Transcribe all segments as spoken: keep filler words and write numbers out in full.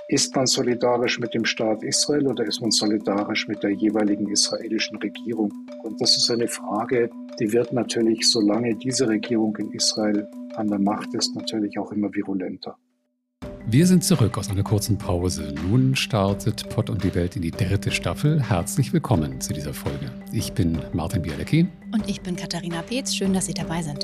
Ist man solidarisch mit dem Staat Israel oder ist man solidarisch mit der jeweiligen israelischen Regierung? Und das ist eine Frage, die wird natürlich, solange diese Regierung in Israel an der Macht ist, natürlich auch immer virulenter. Wir sind zurück aus einer kurzen Pause. Nun startet Pott und die Welt in die dritte Staffel. Herzlich willkommen zu dieser Folge. Ich bin Martin Bialecki. Und ich bin Katharina Peetz. Schön, dass Sie dabei sind.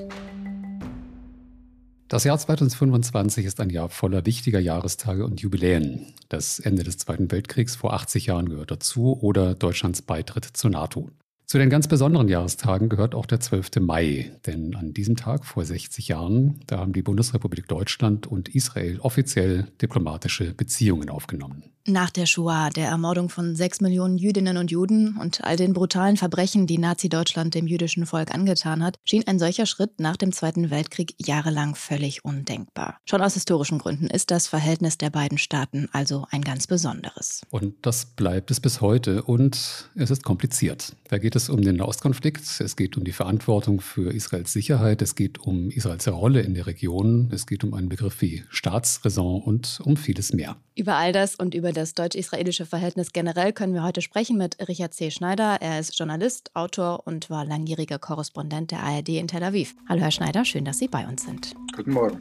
Das Jahr zweitausendfünfundzwanzig ist ein Jahr voller wichtiger Jahrestage und Jubiläen. Das Ende des Zweiten Weltkriegs vor achtzig Jahren gehört dazu oder Deutschlands Beitritt zur NATO. Zu den ganz besonderen Jahrestagen gehört auch der zwölfte Mai, denn an diesem Tag vor sechzig Jahren, da haben die Bundesrepublik Deutschland und Israel offiziell diplomatische Beziehungen aufgenommen. Nach der Shoah, der Ermordung von sechs Millionen Jüdinnen und Juden und all den brutalen Verbrechen, die Nazi-Deutschland dem jüdischen Volk angetan hat, schien ein solcher Schritt nach dem Zweiten Weltkrieg jahrelang völlig undenkbar. Schon aus historischen Gründen ist das Verhältnis der beiden Staaten also ein ganz besonderes. Und das bleibt es bis heute und es ist kompliziert. Da geht es um den Nahostkonflikt, es geht um die Verantwortung für Israels Sicherheit, es geht um Israels Rolle in der Region, es geht um einen Begriff wie Staatsräson und um vieles mehr. Über all das und über das deutsch-israelische Verhältnis generell können wir heute sprechen mit Richard C. Schneider. Er ist Journalist, Autor und war langjähriger Korrespondent der A R D in Tel Aviv. Hallo Herr Schneider, schön, dass Sie bei uns sind. Guten Morgen.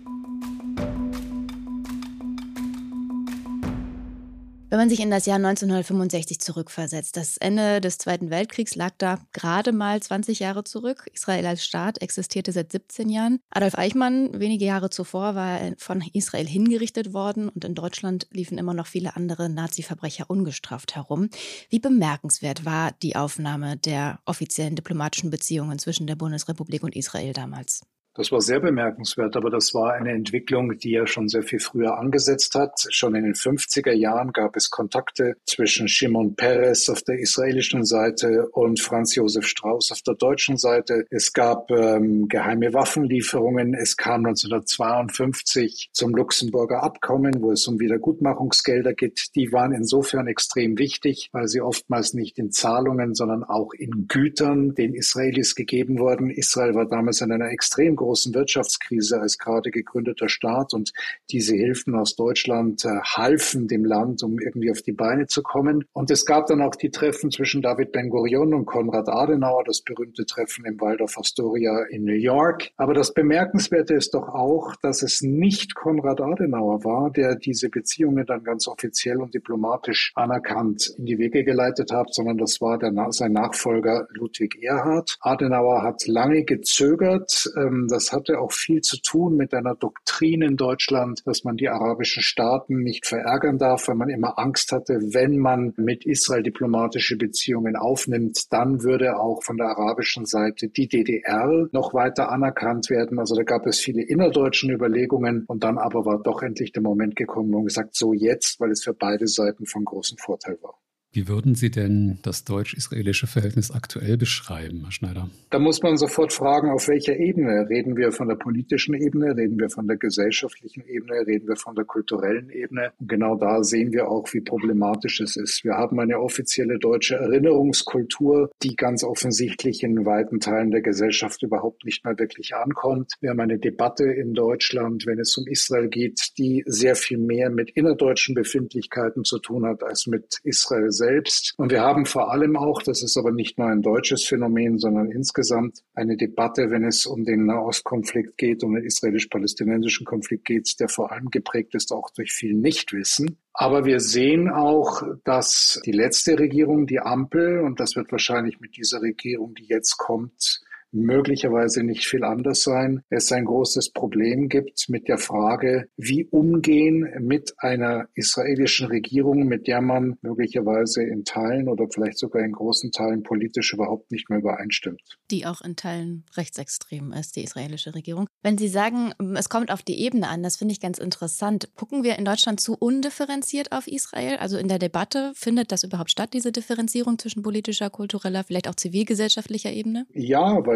Wenn man sich in das Jahr neunzehnhundertfünfundsechzig zurückversetzt, das Ende des Zweiten Weltkriegs lag da gerade mal zwanzig Jahre zurück. Israel als Staat existierte seit siebzehn Jahren. Adolf Eichmann, wenige Jahre zuvor, war von Israel hingerichtet worden und in Deutschland liefen immer noch viele andere Nazi-Verbrecher ungestraft herum. Wie bemerkenswert war die Aufnahme der offiziellen diplomatischen Beziehungen zwischen der Bundesrepublik und Israel damals? Das war sehr bemerkenswert, aber das war eine Entwicklung, die ja schon sehr viel früher angesetzt hat. Schon in den fünfziger Jahren gab es Kontakte zwischen Shimon Peres auf der israelischen Seite und Franz Josef Strauß auf der deutschen Seite. Es gab ähm, geheime Waffenlieferungen. Es kam neunzehnhundertzweiundfünfzig zum Luxemburger Abkommen, wo es um Wiedergutmachungsgelder geht. Die waren insofern extrem wichtig, weil sie oftmals nicht in Zahlungen, sondern auch in Gütern den Israelis gegeben wurden. Israel war damals in einer extrem großen Wirtschaftskrise als gerade gegründeter Staat und diese Hilfen aus Deutschland äh, halfen dem Land, um irgendwie auf die Beine zu kommen. Und es gab dann auch die Treffen zwischen David Ben-Gurion und Konrad Adenauer, das berühmte Treffen im Waldorf Astoria in New York. Aber das Bemerkenswerte ist doch auch, dass es nicht Konrad Adenauer war, der diese Beziehungen dann ganz offiziell und diplomatisch anerkannt in die Wege geleitet hat, sondern das war der, sein Nachfolger Ludwig Erhard. Adenauer hat lange gezögert. Ähm, Das hatte auch viel zu tun mit einer Doktrin in Deutschland, dass man die arabischen Staaten nicht verärgern darf, weil man immer Angst hatte, wenn man mit Israel diplomatische Beziehungen aufnimmt, dann würde auch von der arabischen Seite die D D R noch weiter anerkannt werden. Also da gab es viele innerdeutsche Überlegungen und dann aber war doch endlich der Moment gekommen, wo man gesagt, so jetzt, weil es für beide Seiten von großem Vorteil war. Wie würden Sie denn das deutsch-israelische Verhältnis aktuell beschreiben, Herr Schneider? Da muss man sofort fragen, auf welcher Ebene? Reden wir von der politischen Ebene? Reden wir von der gesellschaftlichen Ebene? Reden wir von der kulturellen Ebene? Und genau da sehen wir auch, wie problematisch es ist. Wir haben eine offizielle deutsche Erinnerungskultur, die ganz offensichtlich in weiten Teilen der Gesellschaft überhaupt nicht mehr wirklich ankommt. Wir haben eine Debatte in Deutschland, wenn es um Israel geht, die sehr viel mehr mit innerdeutschen Befindlichkeiten zu tun hat, als mit Israel selbst. Selbst. Und wir haben vor allem auch, das ist aber nicht nur ein deutsches Phänomen, sondern insgesamt eine Debatte, wenn es um den Nahostkonflikt geht, um den israelisch-palästinensischen Konflikt geht, der vor allem geprägt ist auch durch viel Nichtwissen. Aber wir sehen auch, dass die letzte Regierung, die Ampel, und das wird wahrscheinlich mit dieser Regierung, die jetzt kommt, möglicherweise nicht viel anders sein. Es ein großes Problem gibt mit der Frage, wie umgehen mit einer israelischen Regierung, mit der man möglicherweise in Teilen oder vielleicht sogar in großen Teilen politisch überhaupt nicht mehr übereinstimmt. Die auch in Teilen rechtsextrem ist, die israelische Regierung. Wenn Sie sagen, es kommt auf die Ebene an, das finde ich ganz interessant. Gucken wir in Deutschland zu undifferenziert auf Israel? Also in der Debatte, findet das überhaupt statt, diese Differenzierung zwischen politischer, kultureller, vielleicht auch zivilgesellschaftlicher Ebene? Ja, weil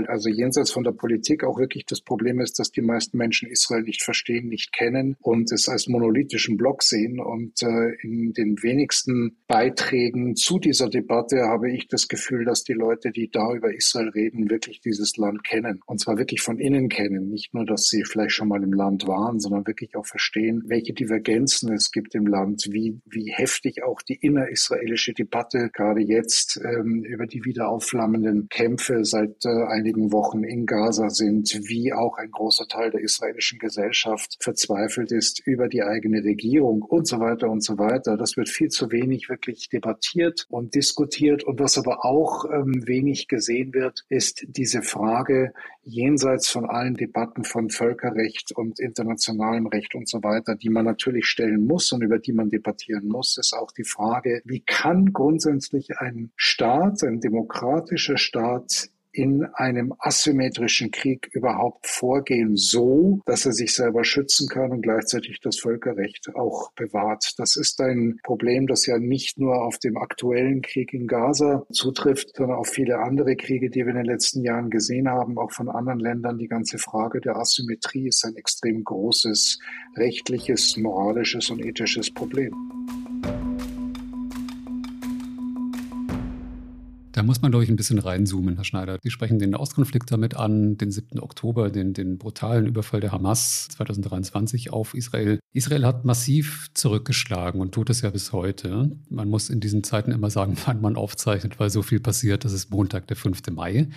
also jenseits von der Politik auch wirklich das Problem ist, dass die meisten Menschen Israel nicht verstehen, nicht kennen und es als monolithischen Block sehen. Und äh, in den wenigsten Beiträgen zu dieser Debatte habe ich das Gefühl, dass die Leute, die da über Israel reden, wirklich dieses Land kennen. Und zwar wirklich von innen kennen. Nicht nur, dass sie vielleicht schon mal im Land waren, sondern wirklich auch verstehen, welche Divergenzen es gibt im Land, wie, wie heftig auch die innerisraelische Debatte gerade jetzt ähm, über die wieder aufflammenden Kämpfe seit äh, einigen Wochen in Gaza sind, wie auch ein großer Teil der israelischen Gesellschaft verzweifelt ist über die eigene Regierung und so weiter und so weiter. Das wird viel zu wenig wirklich debattiert und diskutiert. Und was aber auch ähm, wenig gesehen wird, ist diese Frage jenseits von allen Debatten von Völkerrecht und internationalem Recht und so weiter, die man natürlich stellen muss und über die man debattieren muss, ist auch die Frage, wie kann grundsätzlich ein Staat, ein demokratischer Staat in einem asymmetrischen Krieg überhaupt vorgehen, so, dass er sich selber schützen kann und gleichzeitig das Völkerrecht auch bewahrt. Das ist ein Problem, das ja nicht nur auf dem aktuellen Krieg in Gaza zutrifft, sondern auf viele andere Kriege, die wir in den letzten Jahren gesehen haben, auch von anderen Ländern. Die ganze Frage der Asymmetrie ist ein extrem großes rechtliches, moralisches und ethisches Problem. Da muss man, glaube ich, ein bisschen reinzoomen, Herr Schneider. Sie sprechen den Nahostkonflikt damit an, den siebten Oktober, den, den brutalen Überfall der Hamas zwanzig dreiundzwanzig auf Israel. Israel hat massiv zurückgeschlagen und tut es ja bis heute. Man muss in diesen Zeiten immer sagen, wann man aufzeichnet, weil so viel passiert. Das ist Montag, der fünfte Mai.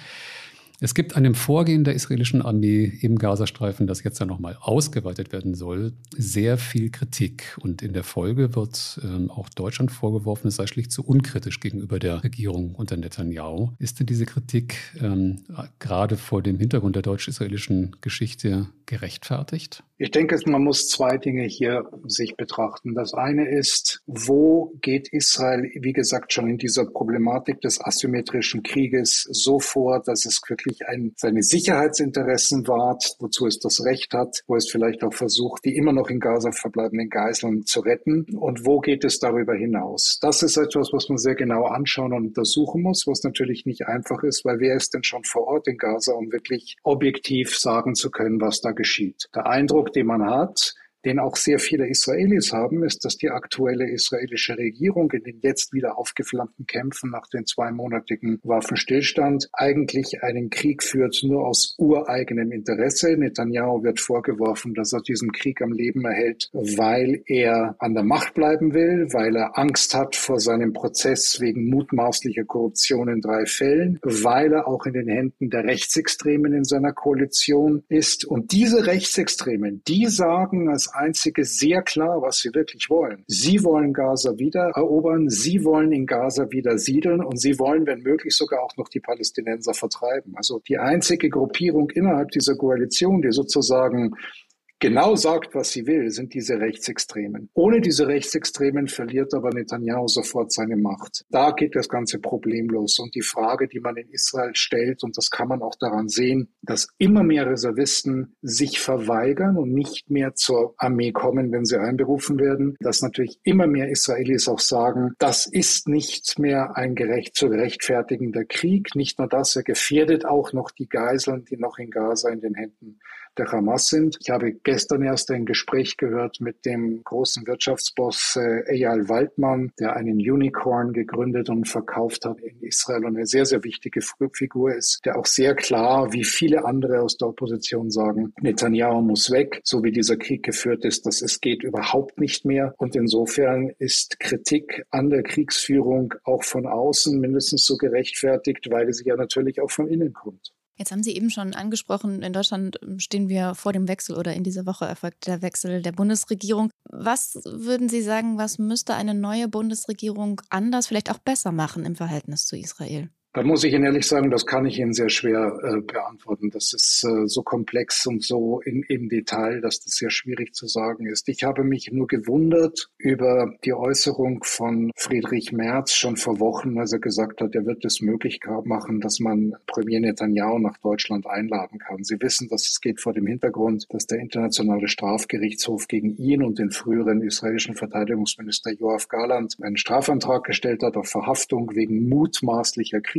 Es gibt an dem Vorgehen der israelischen Armee im Gazastreifen, das jetzt ja nochmal ausgeweitet werden soll, sehr viel Kritik. Und in der Folge wird ähm, auch Deutschland vorgeworfen, es sei schlicht zu unkritisch gegenüber der Regierung unter Netanyahu. Ist denn diese Kritik ähm, gerade vor dem Hintergrund der deutsch-israelischen Geschichte gerechtfertigt? Ich denke, man muss zwei Dinge hier sich betrachten. Das eine ist, wo geht Israel, wie gesagt, schon in dieser Problematik des asymmetrischen Krieges so vor, dass es wirklich ein, seine Sicherheitsinteressen wahrt, wozu es das Recht hat, wo es vielleicht auch versucht, die immer noch in Gaza verbleibenden Geiseln zu retten. Und wo geht es darüber hinaus? Das ist etwas, was man sehr genau anschauen und untersuchen muss, was natürlich nicht einfach ist, weil wer ist denn schon vor Ort in Gaza, um wirklich objektiv sagen zu können, was da geschieht. Der Eindruck, den man hat, den auch sehr viele Israelis haben, ist, dass die aktuelle israelische Regierung in den jetzt wieder aufgeflammten Kämpfen nach dem zweimonatigen Waffenstillstand eigentlich einen Krieg führt, nur aus ureigenem Interesse. Netanyahu wird vorgeworfen, dass er diesen Krieg am Leben erhält, weil er an der Macht bleiben will, weil er Angst hat vor seinem Prozess wegen mutmaßlicher Korruption in drei Fällen, weil er auch in den Händen der Rechtsextremen in seiner Koalition ist. Und diese Rechtsextremen, die sagen als einzige sehr klar, was sie wirklich wollen. Sie wollen Gaza wieder erobern, sie wollen in Gaza wieder siedeln und sie wollen, wenn möglich, sogar auch noch die Palästinenser vertreiben. Also die einzige Gruppierung innerhalb dieser Koalition, die sozusagen genau sagt, was sie will, sind diese Rechtsextremen. Ohne diese Rechtsextremen verliert aber Netanyahu sofort seine Macht. Da geht das ganze Problem los. Und die Frage, die man in Israel stellt, und das kann man auch daran sehen, dass immer mehr Reservisten sich verweigern und nicht mehr zur Armee kommen, wenn sie einberufen werden, dass natürlich immer mehr Israelis auch sagen, das ist nicht mehr ein gerecht zu rechtfertigender Krieg. Nicht nur das, er gefährdet auch noch die Geiseln, die noch in Gaza in den Händen der Hamas sind. Ich habe gestern erst ein Gespräch gehört mit dem großen Wirtschaftsboss äh, Eyal Waldman, der einen Unicorn gegründet und verkauft hat in Israel und eine sehr, sehr wichtige Figur ist, der auch sehr klar, wie viele andere aus der Opposition sagen, Netanyahu muss weg, so wie dieser Krieg geführt ist, dass es geht überhaupt nicht mehr. Und insofern ist Kritik an der Kriegsführung auch von außen mindestens so gerechtfertigt, weil sie ja natürlich auch von innen kommt. Jetzt haben Sie eben schon angesprochen, in Deutschland stehen wir vor dem Wechsel oder in dieser Woche erfolgt der Wechsel der Bundesregierung. Was würden Sie sagen, was müsste eine neue Bundesregierung anders, vielleicht auch besser machen im Verhältnis zu Israel? Da muss ich Ihnen ehrlich sagen, das kann ich Ihnen sehr schwer äh, beantworten. Das ist äh, so komplex und so in, im Detail, dass das sehr schwierig zu sagen ist. Ich habe mich nur gewundert über die Äußerung von Friedrich Merz schon vor Wochen, als er gesagt hat, er wird es möglich machen, dass man Premier Netanyahu nach Deutschland einladen kann. Sie wissen, dass es geht vor dem Hintergrund, dass der Internationale Strafgerichtshof gegen ihn und den früheren israelischen Verteidigungsminister Yoav Gallant einen Strafantrag gestellt hat auf Verhaftung wegen mutmaßlicher Krieg.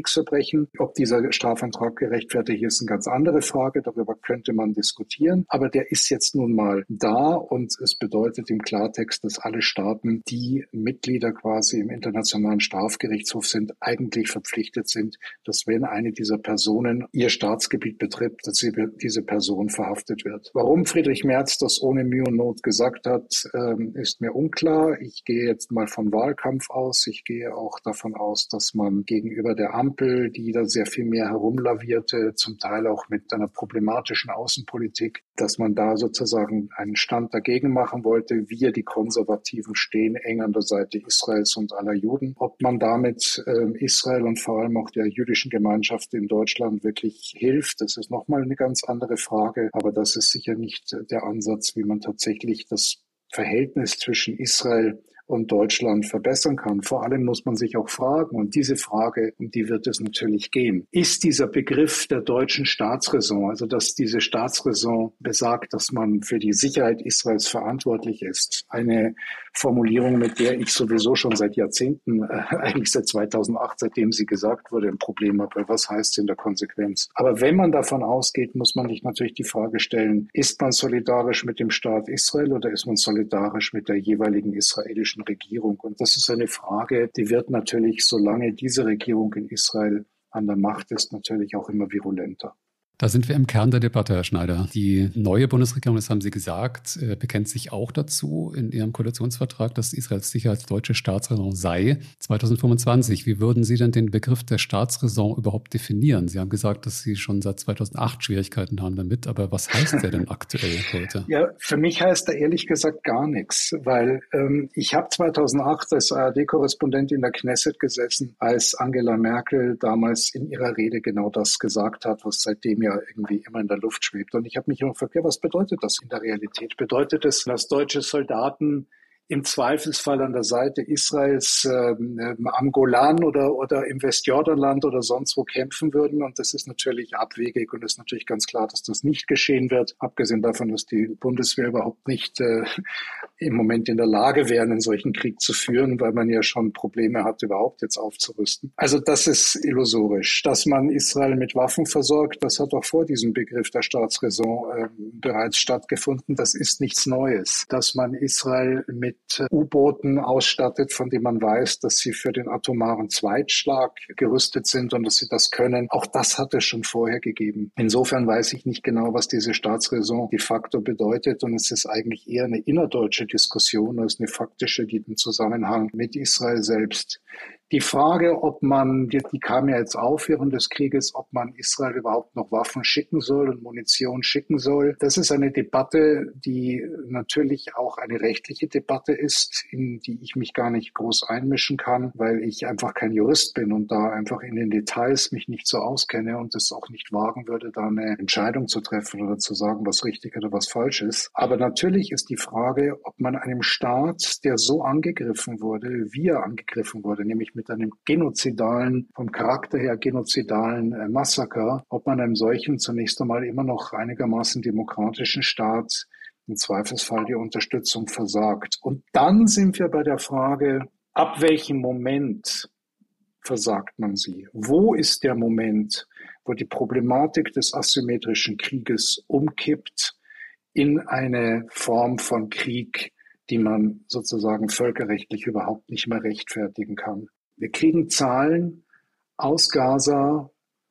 Kriegsverbrechen. Ob dieser Strafantrag gerechtfertigt ist, eine ganz andere Frage. Darüber könnte man diskutieren. Aber der ist jetzt nun mal da und es bedeutet im Klartext, dass alle Staaten, die Mitglieder quasi im Internationalen Strafgerichtshof sind, eigentlich verpflichtet sind, dass wenn eine dieser Personen ihr Staatsgebiet betritt, dass sie, diese Person verhaftet wird. Warum Friedrich Merz das ohne Mühe und Not gesagt hat, ist mir unklar. Ich gehe jetzt mal vom Wahlkampf aus. Ich gehe auch davon aus, dass man gegenüber der Ampel, die da sehr viel mehr herumlavierte, zum Teil auch mit einer problematischen Außenpolitik, dass man da sozusagen einen Stand dagegen machen wollte. Wir, die Konservativen, stehen eng an der Seite Israels und aller Juden. Ob man damit äh, Israel und vor allem auch der jüdischen Gemeinschaft in Deutschland wirklich hilft, das ist nochmal eine ganz andere Frage. Aber das ist sicher nicht der Ansatz, wie man tatsächlich das Verhältnis zwischen Israel und Deutschland verbessern kann. Vor allem muss man sich auch fragen, und diese Frage, um die wird es natürlich gehen, ist dieser Begriff der deutschen Staatsräson, also dass diese Staatsräson besagt, dass man für die Sicherheit Israels verantwortlich ist, eine Formulierung, mit der ich sowieso schon seit Jahrzehnten, äh, eigentlich seit zweitausendacht, seitdem sie gesagt wurde, ein Problem habe. Was heißt in der Konsequenz? Aber wenn man davon ausgeht, muss man sich natürlich die Frage stellen, ist man solidarisch mit dem Staat Israel oder ist man solidarisch mit der jeweiligen israelischen Regierung? Und das ist eine Frage, die wird natürlich, solange diese Regierung in Israel an der Macht ist, natürlich auch immer virulenter. Da sind wir im Kern der Debatte, Herr Schneider. Die neue Bundesregierung, das haben Sie gesagt, bekennt sich auch dazu in ihrem Koalitionsvertrag, dass Israels Sicherheit deutsche Staatsräson sei. zweitausendfünfundzwanzig, wie würden Sie denn den Begriff der Staatsräson überhaupt definieren? Sie haben gesagt, dass Sie schon seit zweitausendacht Schwierigkeiten haben damit, aber was heißt der denn aktuell heute? Ja, für mich heißt er ehrlich gesagt gar nichts, weil ähm, ich habe zweitausendacht als A R D-Korrespondent in der Knesset gesessen, als Angela Merkel damals in ihrer Rede genau das gesagt hat, was seitdem ja irgendwie immer in der Luft schwebt. Und ich habe mich immer gefragt, ja, was bedeutet das in der Realität? Bedeutet es, dass deutsche Soldaten im Zweifelsfall an der Seite Israels äh, am Golan oder, oder im Westjordanland oder sonst wo kämpfen würden? Und das ist natürlich abwegig und es ist natürlich ganz klar, dass das nicht geschehen wird. Abgesehen davon, dass die Bundeswehr überhaupt nicht äh, im Moment in der Lage wäre, einen solchen Krieg zu führen, weil man ja schon Probleme hat, überhaupt jetzt aufzurüsten. Also das ist illusorisch. Dass man Israel mit Waffen versorgt, das hat auch vor diesem Begriff der Staatsräson äh, bereits stattgefunden. Das ist nichts Neues. Dass man Israel mit U-Booten ausstattet, von denen man weiß, dass sie für den atomaren Zweitschlag gerüstet sind und dass sie das können. Auch das hat es schon vorher gegeben. Insofern weiß ich nicht genau, was diese Staatsräson de facto bedeutet und es ist eigentlich eher eine innerdeutsche Diskussion als eine faktische, die im Zusammenhang mit Israel selbst. Die Frage, ob man, die, die kam ja jetzt auf während des Krieges, ob man Israel überhaupt noch Waffen schicken soll und Munition schicken soll. Das ist eine Debatte, die natürlich auch eine rechtliche Debatte ist, in die ich mich gar nicht groß einmischen kann, weil ich einfach kein Jurist bin und da einfach in den Details mich nicht so auskenne und es auch nicht wagen würde, da eine Entscheidung zu treffen oder zu sagen, was richtig oder was falsch ist. Aber natürlich ist die Frage, ob man einem Staat, der so angegriffen wurde, wie er angegriffen wurde, nämlich mit mit einem genozidalen, vom Charakter her genozidalen äh, Massaker, ob man einem solchen zunächst einmal immer noch einigermaßen demokratischen Staat im Zweifelsfall die Unterstützung versagt. Und dann sind wir bei der Frage, ab welchem Moment versagt man sie? Wo ist der Moment, wo die Problematik des asymmetrischen Krieges umkippt in eine Form von Krieg, die man sozusagen völkerrechtlich überhaupt nicht mehr rechtfertigen kann? Wir kriegen Zahlen aus Gaza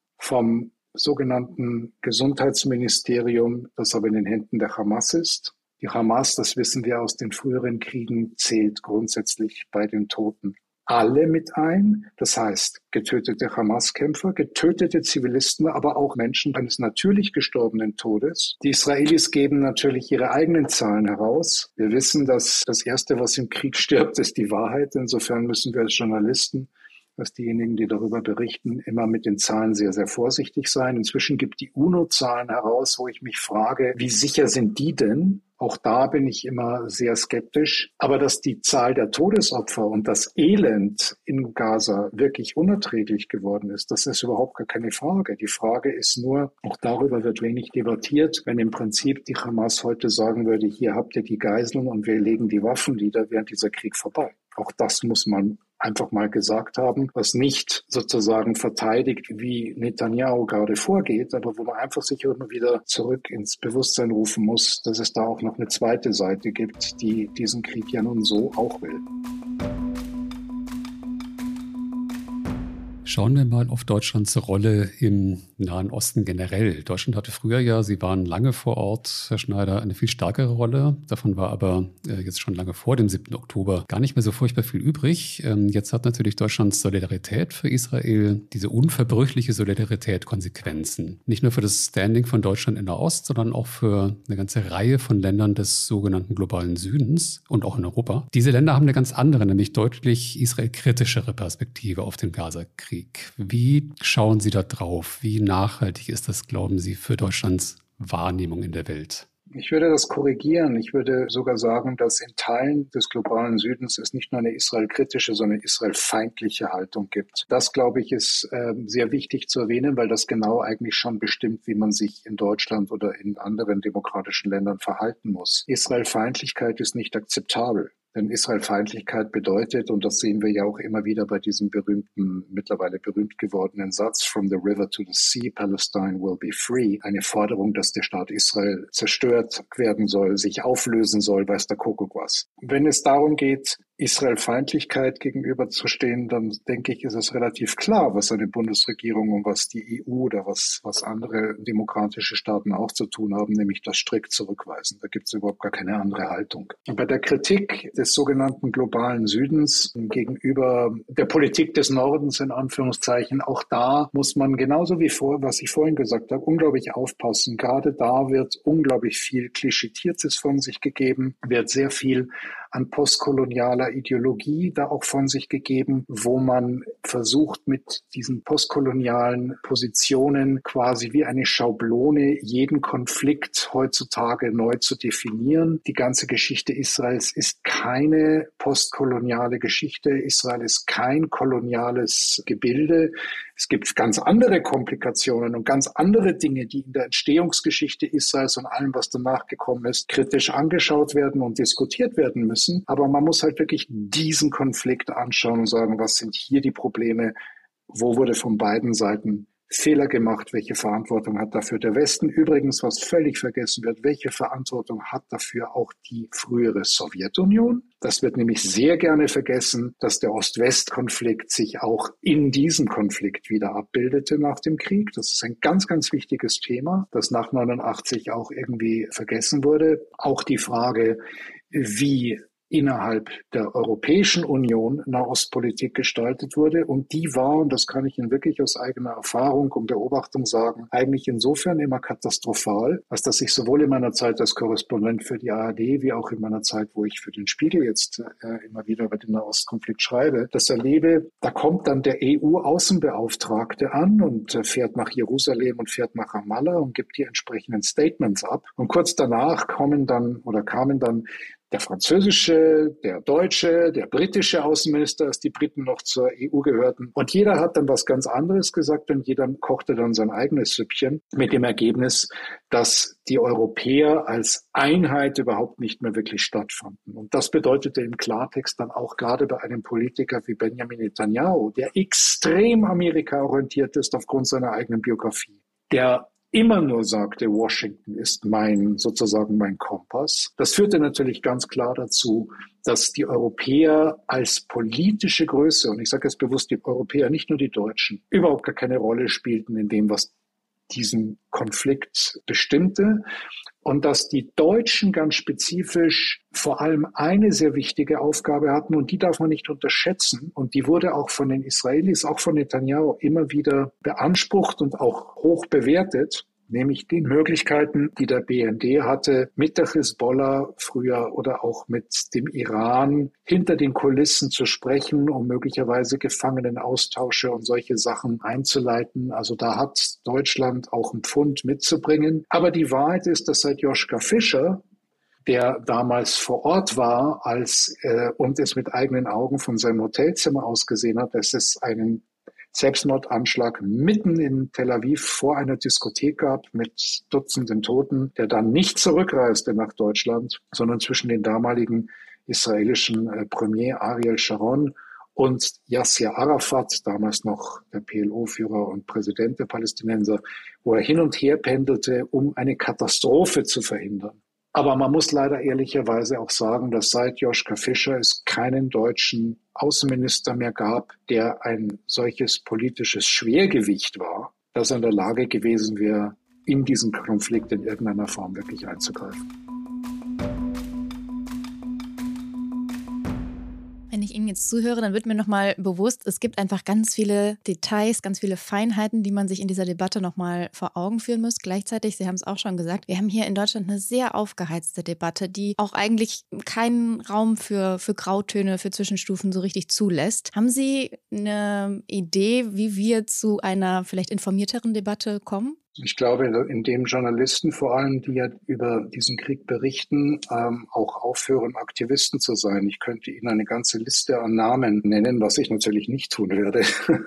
vom sogenannten Gesundheitsministerium, das aber in den Händen der Hamas ist. Die Hamas, das wissen wir aus den früheren Kriegen, zählt grundsätzlich bei den Toten alle mit ein. Das heißt, getötete Hamas-Kämpfer, getötete Zivilisten, aber auch Menschen eines natürlich gestorbenen Todes. Die Israelis geben natürlich ihre eigenen Zahlen heraus. Wir wissen, dass das Erste, was im Krieg stirbt, ist die Wahrheit. Insofern müssen wir als Journalisten, als diejenigen, die darüber berichten, immer mit den Zahlen sehr, sehr vorsichtig sein. Inzwischen gibt die UNO Zahlen heraus, wo ich mich frage, wie sicher sind die denn? Auch da bin ich immer sehr skeptisch. Aber dass die Zahl der Todesopfer und das Elend in Gaza wirklich unerträglich geworden ist, das ist überhaupt gar keine Frage. Die Frage ist nur, auch darüber wird wenig debattiert, wenn im Prinzip die Hamas heute sagen würde, hier habt ihr die Geiseln und wir legen die Waffen nieder, wäre dieser Krieg vorbei. Auch das muss man einfach mal gesagt haben, was nicht sozusagen verteidigt, wie Netanyahu gerade vorgeht, aber wo man einfach sich immer wieder zurück ins Bewusstsein rufen muss, dass es da auch noch eine zweite Seite gibt, die diesen Krieg ja nun so auch will. Schauen wir mal auf Deutschlands Rolle im Nahen Osten generell. Deutschland hatte früher ja, Sie waren lange vor Ort, Herr Schneider, eine viel stärkere Rolle. Davon war aber äh, jetzt schon lange vor dem siebten Oktober gar nicht mehr so furchtbar viel übrig. Ähm, jetzt hat natürlich Deutschlands Solidarität für Israel, diese unverbrüchliche Solidarität, Konsequenzen. Nicht nur für das Standing von Deutschland in Nahost, sondern auch für eine ganze Reihe von Ländern des sogenannten globalen Südens und auch in Europa. Diese Länder haben eine ganz andere, nämlich deutlich israelkritischere Perspektive auf den Gazakrieg. Wie schauen Sie da drauf? Wie nachhaltig ist das, glauben Sie, für Deutschlands Wahrnehmung in der Welt? Ich würde das korrigieren. Ich würde sogar sagen, dass in Teilen des globalen Südens es nicht nur eine israelkritische, sondern israelfeindliche Haltung gibt. Das, glaube ich, ist äh, sehr wichtig zu erwähnen, weil das genau eigentlich schon bestimmt, wie man sich in Deutschland oder in anderen demokratischen Ländern verhalten muss. Israelfeindlichkeit ist nicht akzeptabel. Denn Israelfeindlichkeit bedeutet, und das sehen wir ja auch immer wieder bei diesem berühmten, mittlerweile berühmt gewordenen Satz, "From the river to the sea, Palestine will be free", eine Forderung, dass der Staat Israel zerstört werden soll, sich auflösen soll, weiß der Kuckuck was. Wenn es darum geht, Israelfeindlichkeit gegenüberzustehen, dann denke ich, ist es relativ klar, was eine Bundesregierung und was die E U oder was, was andere demokratische Staaten auch zu tun haben, nämlich das strikt zurückweisen. Da gibt es überhaupt gar keine andere Haltung. Und bei der Kritik des sogenannten globalen Südens gegenüber der Politik des Nordens in Anführungszeichen, auch da muss man genauso wie vor, was ich vorhin gesagt habe, unglaublich aufpassen. Gerade da wird unglaublich viel Klischettiertes von sich gegeben, wird sehr viel an postkolonialer Ideologie da auch von sich gegeben, wo man versucht, mit diesen postkolonialen Positionen quasi wie eine Schablone jeden Konflikt heutzutage neu zu definieren. Die ganze Geschichte Israels ist keine postkoloniale Geschichte. Israel ist kein koloniales Gebilde. Es gibt ganz andere Komplikationen und ganz andere Dinge, die in der Entstehungsgeschichte Israels und allem, was danach gekommen ist, kritisch angeschaut werden und diskutiert werden müssen. Aber man muss halt wirklich diesen Konflikt anschauen und sagen, was sind hier die Probleme? Wo wurde von beiden Seiten Fehler gemacht? Welche Verantwortung hat dafür der Westen? Übrigens, was völlig vergessen wird, welche Verantwortung hat dafür auch die frühere Sowjetunion? Das wird nämlich sehr gerne vergessen, dass der Ost-West-Konflikt sich auch in diesem Konflikt wieder abbildete nach dem Krieg. Das ist ein ganz, ganz wichtiges Thema, das nach neunundachtzig auch irgendwie vergessen wurde. Auch die Frage, wie innerhalb der Europäischen Union Nahostpolitik gestaltet wurde. Und die war, und das kann ich Ihnen wirklich aus eigener Erfahrung und Beobachtung sagen, eigentlich insofern immer katastrophal, als dass ich sowohl in meiner Zeit als Korrespondent für die A R D, wie auch in meiner Zeit, wo ich für den Spiegel jetzt äh, immer wieder über den Nahostkonflikt schreibe, das erlebe, da kommt dann der E U-Außenbeauftragte an und äh, fährt nach Jerusalem und fährt nach Ramallah und gibt die entsprechenden Statements ab. Und kurz danach kommen dann oder kamen dann der französische, der deutsche, der britische Außenminister, als die Briten noch zur E U gehörten. Und jeder hat dann was ganz anderes gesagt und jeder kochte dann sein eigenes Süppchen mit dem Ergebnis, dass die Europäer als Einheit überhaupt nicht mehr wirklich stattfanden. Und das bedeutete im Klartext dann auch gerade bei einem Politiker wie Benjamin Netanyahu, der extrem amerikaorientiert ist aufgrund seiner eigenen Biografie, der immer nur sagte, Washington ist mein, sozusagen mein Kompass. Das führte natürlich ganz klar dazu, dass die Europäer als politische Größe, und ich sage jetzt bewusst die Europäer, nicht nur die Deutschen, überhaupt gar keine Rolle spielten in dem, was diesen Konflikt bestimmte. Und dass die Deutschen ganz spezifisch vor allem eine sehr wichtige Aufgabe hatten, und die darf man nicht unterschätzen. Und die wurde auch von den Israelis, auch von Netanyahu immer wieder beansprucht und auch hoch bewertet, nämlich die Möglichkeiten, die der B N D hatte, mit der Hisbollah früher oder auch mit dem Iran hinter den Kulissen zu sprechen, um möglicherweise Gefangenenaustausche und solche Sachen einzuleiten. Also da hat Deutschland auch einen Pfund mitzubringen. Aber die Wahrheit ist, dass seit Joschka Fischer, der damals vor Ort war als äh, und es mit eigenen Augen von seinem Hotelzimmer aus gesehen hat, dass es einen Selbstmordanschlag mitten in Tel Aviv vor einer Diskothek gab mit Dutzenden Toten, der dann nicht zurückreiste nach Deutschland, sondern zwischen den damaligen israelischen äh, Premier Ariel Sharon und Yasser Arafat, damals noch der P L O-Führer und Präsident der Palästinenser, wo er hin und her pendelte, um eine Katastrophe zu verhindern. Aber man muss leider ehrlicherweise auch sagen, dass seit Joschka Fischer es keinen deutschen Außenminister mehr gab, der ein solches politisches Schwergewicht war, dass er in der Lage gewesen wäre, in diesen Konflikt in irgendeiner Form wirklich einzugreifen. Wenn ich Ihnen jetzt zuhöre, dann wird mir nochmal bewusst, es gibt einfach ganz viele Details, ganz viele Feinheiten, die man sich in dieser Debatte nochmal vor Augen führen muss. Gleichzeitig, Sie haben es auch schon gesagt, wir haben hier in Deutschland eine sehr aufgeheizte Debatte, die auch eigentlich keinen Raum für, für Grautöne, für Zwischenstufen so richtig zulässt. Haben Sie eine Idee, wie wir zu einer vielleicht informierteren Debatte kommen? Ich glaube, indem Journalisten, vor allem die ja über diesen Krieg berichten, ähm, auch aufhören, Aktivisten zu sein. Ich könnte Ihnen eine ganze Liste an Namen nennen, was ich natürlich nicht tun werde,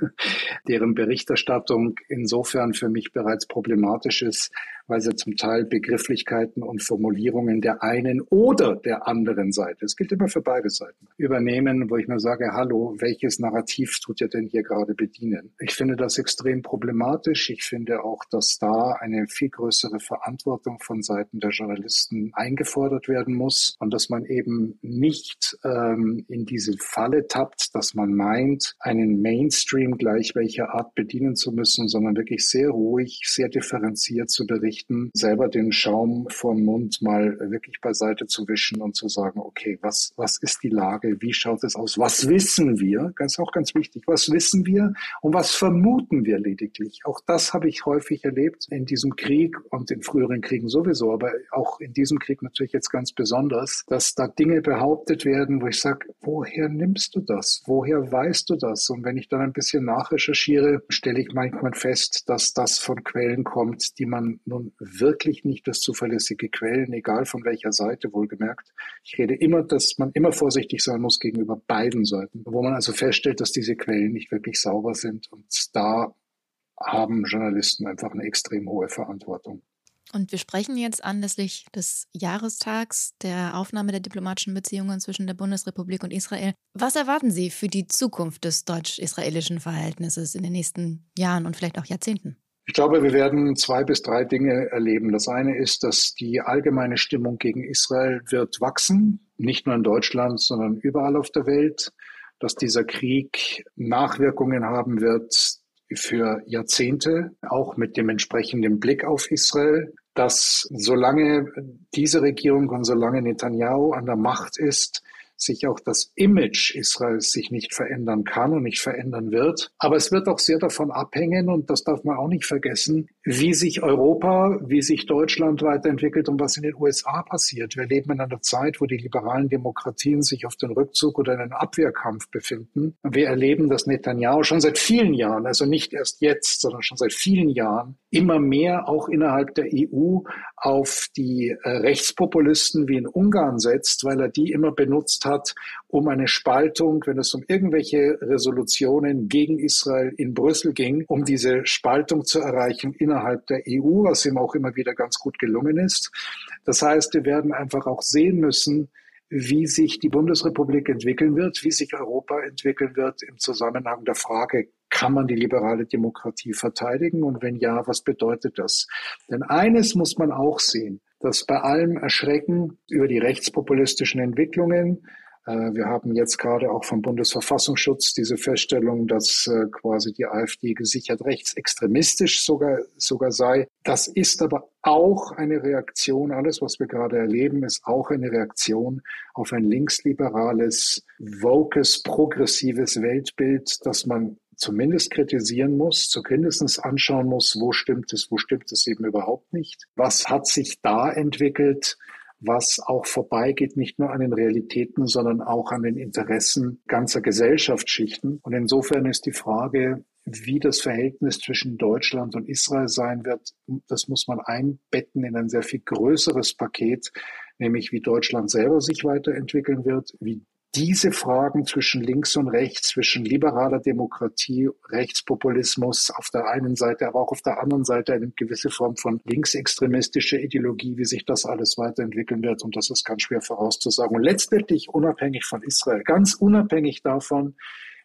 deren Berichterstattung insofern für mich bereits problematisch ist, weil sie zum Teil Begrifflichkeiten und Formulierungen der einen oder der anderen Seite, es gilt immer für beide Seiten, übernehmen, wo ich mir sage, hallo, welches Narrativ tut ihr denn hier gerade bedienen? Ich finde das extrem problematisch. Ich finde auch, dass da eine viel größere Verantwortung von Seiten der Journalisten eingefordert werden muss und dass man eben nicht ähm, in diese Falle tappt, dass man meint, einen Mainstream gleich welcher Art bedienen zu müssen, sondern wirklich sehr ruhig, sehr differenziert zu berichten, selber den Schaum vom Mund mal wirklich beiseite zu wischen und zu sagen, okay, was, was ist die Lage, wie schaut es aus, was wissen wir, ganz auch ganz wichtig, was wissen wir und was vermuten wir lediglich. Auch das habe ich häufig erlebt in diesem Krieg und in früheren Kriegen sowieso, aber auch in diesem Krieg natürlich jetzt ganz besonders, dass da Dinge behauptet werden, wo ich sage, woher nimmst du das? Woher weißt du das? Und wenn ich dann ein bisschen nachrecherchiere, stelle ich manchmal fest, dass das von Quellen kommt, die man nun wirklich nicht als zuverlässige Quellen, egal von welcher Seite wohlgemerkt. Ich rede immer, dass man immer vorsichtig sein muss gegenüber beiden Seiten, wo man also feststellt, dass diese Quellen nicht wirklich sauber sind. Und da haben Journalisten einfach eine extrem hohe Verantwortung. Und wir sprechen jetzt anlässlich des Jahrestags der Aufnahme der diplomatischen Beziehungen zwischen der Bundesrepublik und Israel. Was erwarten Sie für die Zukunft des deutsch-israelischen Verhältnisses in den nächsten Jahren und vielleicht auch Jahrzehnten? Ich glaube, wir werden zwei bis drei Dinge erleben. Das eine ist, dass die allgemeine Stimmung gegen Israel wird wachsen, nicht nur in Deutschland, sondern überall auf der Welt, dass dieser Krieg Nachwirkungen haben wird für Jahrzehnte, auch mit dem entsprechenden Blick auf Israel, dass solange diese Regierung und solange Netanyahu an der Macht ist, sich auch das Image Israels sich nicht verändern kann und nicht verändern wird. Aber es wird auch sehr davon abhängen, und das darf man auch nicht vergessen, wie sich Europa, wie sich Deutschland weiterentwickelt und was in den U S A passiert. Wir leben in einer Zeit, wo die liberalen Demokratien sich auf den Rückzug oder in einem Abwehrkampf befinden. Und wir erleben, dass Netanyahu schon seit vielen Jahren, also nicht erst jetzt, sondern schon seit vielen Jahren, immer mehr auch innerhalb der E U auf die äh, Rechtspopulisten wie in Ungarn setzt, weil er die immer benutzt hat, um eine Spaltung, wenn es um irgendwelche Resolutionen gegen Israel in Brüssel ging, um diese Spaltung zu erreichen innerhalb der E U, was ihm auch immer wieder ganz gut gelungen ist. Das heißt, wir werden einfach auch sehen müssen, wie sich die Bundesrepublik entwickeln wird, wie sich Europa entwickeln wird im Zusammenhang der Frage, kann man die liberale Demokratie verteidigen? Und wenn ja, was bedeutet das? Denn eines muss man auch sehen, dass bei allem Erschrecken über die rechtspopulistischen Entwicklungen, wir haben jetzt gerade auch vom Bundesverfassungsschutz diese Feststellung, dass quasi die AfD gesichert rechtsextremistisch sogar, sogar sei. Das ist aber auch eine Reaktion, alles, was wir gerade erleben, ist auch eine Reaktion auf ein linksliberales, wokes, progressives Weltbild, das man zumindest kritisieren muss, zumindest anschauen muss, wo stimmt es, wo stimmt es eben überhaupt nicht. Was hat sich da entwickelt, was auch vorbeigeht, nicht nur an den Realitäten, sondern auch an den Interessen ganzer Gesellschaftsschichten. Und insofern ist die Frage, wie das Verhältnis zwischen Deutschland und Israel sein wird, das muss man einbetten in ein sehr viel größeres Paket, nämlich wie Deutschland selber sich weiterentwickeln wird, wie diese Fragen zwischen links und rechts, zwischen liberaler Demokratie, Rechtspopulismus auf der einen Seite, aber auch auf der anderen Seite eine gewisse Form von linksextremistischer Ideologie, wie sich das alles weiterentwickeln wird. Und das ist ganz schwer vorauszusagen. Und letztendlich unabhängig von Israel, ganz unabhängig davon,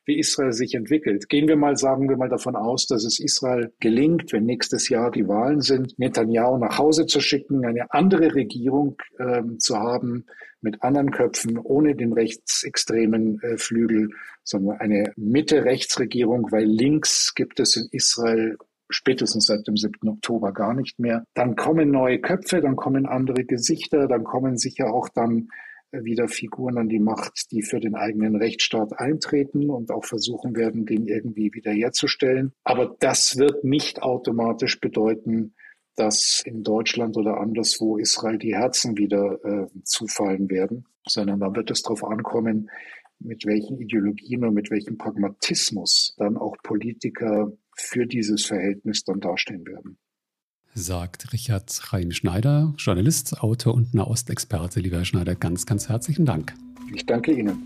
wie Israel sich entwickelt. Gehen wir mal, sagen wir mal davon aus, dass es Israel gelingt, wenn nächstes Jahr die Wahlen sind, Netanyahu nach Hause zu schicken, eine andere Regierung äh, zu haben, mit anderen Köpfen, ohne den rechtsextremen äh, Flügel, sondern eine Mitte-Rechts-Regierung, weil links gibt es in Israel spätestens seit dem siebten Oktober gar nicht mehr. Dann kommen neue Köpfe, dann kommen andere Gesichter, dann kommen sicher auch dann wieder Figuren an die Macht, die für den eigenen Rechtsstaat eintreten und auch versuchen werden, den irgendwie wiederherzustellen. Aber das wird nicht automatisch bedeuten, dass in Deutschland oder anderswo Israel die Herzen wieder äh, zufallen werden, sondern da wird es darauf ankommen, mit welchen Ideologien und mit welchem Pragmatismus dann auch Politiker für dieses Verhältnis dann dastehen werden. Sagt Richard Chaim-Schneider, Journalist, Autor und Nahostexperte. Lieber Herr Schneider, ganz, ganz herzlichen Dank. Ich danke Ihnen.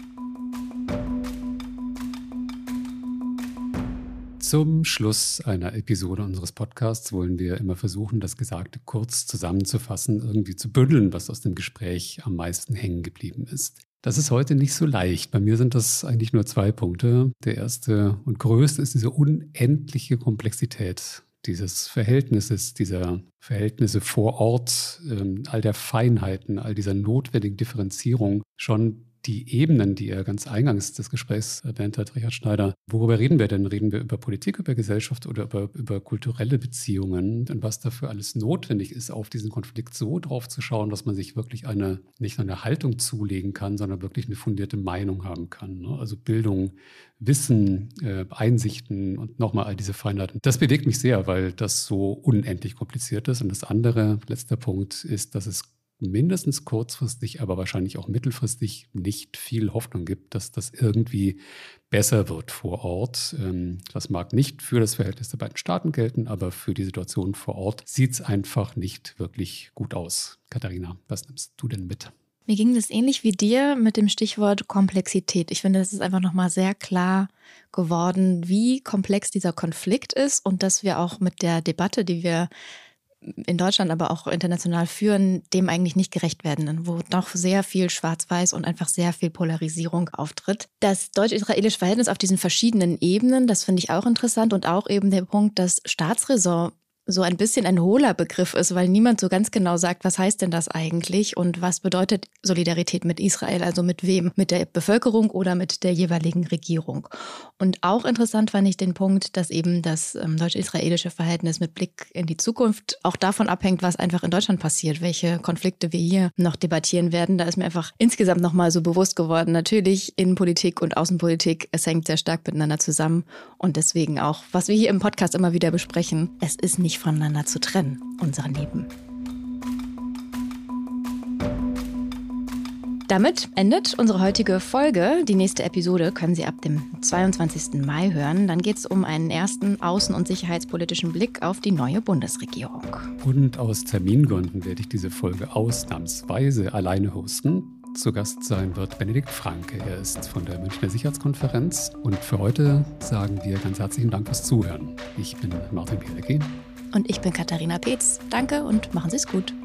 Zum Schluss einer Episode unseres Podcasts wollen wir immer versuchen, das Gesagte kurz zusammenzufassen, irgendwie zu bündeln, was aus dem Gespräch am meisten hängen geblieben ist. Das ist heute nicht so leicht. Bei mir sind das eigentlich nur zwei Punkte. Der erste und größte ist diese unendliche Komplexität dieses Verhältnisses, dieser Verhältnisse vor Ort, ähm, all der Feinheiten, all dieser notwendigen Differenzierung, schon die Ebenen, die er ganz eingangs des Gesprächs erwähnt hat, Richard Schneider. Worüber reden wir denn? Reden wir über Politik, über Gesellschaft oder über, über kulturelle Beziehungen und was dafür alles notwendig ist, auf diesen Konflikt so drauf zu schauen, dass man sich wirklich eine, nicht nur eine Haltung zulegen kann, sondern wirklich eine fundierte Meinung haben kann. Ne? Also Bildung, Wissen, äh, Einsichten und nochmal all diese Feinheiten. Das bewegt mich sehr, weil das so unendlich kompliziert ist. Und das andere, letzter Punkt, ist, dass es mindestens kurzfristig, aber wahrscheinlich auch mittelfristig nicht viel Hoffnung gibt, dass das irgendwie besser wird vor Ort. Das mag nicht für das Verhältnis der beiden Staaten gelten, aber für die Situation vor Ort sieht es einfach nicht wirklich gut aus. Katharina, was nimmst du denn mit? Mir ging das ähnlich wie dir mit dem Stichwort Komplexität. Ich finde, das ist einfach nochmal sehr klar geworden, wie komplex dieser Konflikt ist und dass wir auch mit der Debatte, die wir in Deutschland, aber auch international führen, dem eigentlich nicht gerecht werden, wo doch sehr viel Schwarz-Weiß und einfach sehr viel Polarisierung auftritt. Das deutsch-israelische Verhältnis auf diesen verschiedenen Ebenen, das finde ich auch interessant und auch eben der Punkt, dass Staatsräson so ein bisschen ein hohler Begriff ist, weil niemand so ganz genau sagt, was heißt denn das eigentlich und was bedeutet Solidarität mit Israel, also mit wem, mit der Bevölkerung oder mit der jeweiligen Regierung. Und auch interessant fand ich den Punkt, dass eben das ähm, deutsch-israelische Verhältnis mit Blick in die Zukunft auch davon abhängt, was einfach in Deutschland passiert, welche Konflikte wir hier noch debattieren werden. Da ist mir einfach insgesamt nochmal so bewusst geworden, natürlich Innenpolitik und Außenpolitik, es hängt sehr stark miteinander zusammen und deswegen auch, was wir hier im Podcast immer wieder besprechen, es ist nicht voneinander zu trennen, unser Leben. Damit endet unsere heutige Folge. Die nächste Episode können Sie ab dem zweiundzwanzigsten Mai hören. Dann geht es um einen ersten außen- und sicherheitspolitischen Blick auf die neue Bundesregierung. Und aus Termingründen werde ich diese Folge ausnahmsweise alleine hosten. Zu Gast sein wird Benedikt Franke. Er ist von der Münchner Sicherheitskonferenz. Und für heute sagen wir ganz herzlichen Dank fürs Zuhören. Ich bin Martin Bielecki. Und ich bin Katharina Peetz. Danke und machen Sie es gut.